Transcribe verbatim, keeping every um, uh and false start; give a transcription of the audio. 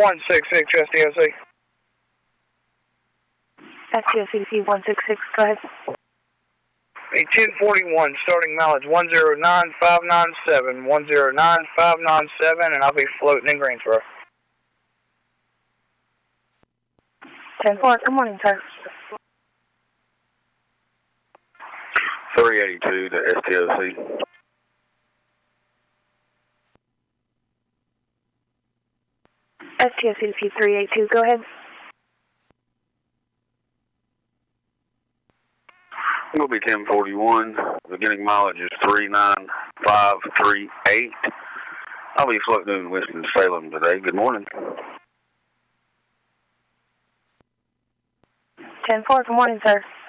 one six six S T O C. S T O C C one six six, go ahead. A ten forty-one, starting mileage one zero nine five nine seven, one zero nine five nine seven, and I'll be floating in Greensboro. ten four, good morning, sir. three eighty-two to S T O C. S T O C C three eighty-two, go ahead. Will be ten forty-one. Beginning mileage is three nine five three eight. I'll be floating in Winston-Salem today. Good morning. ten four, good morning, sir.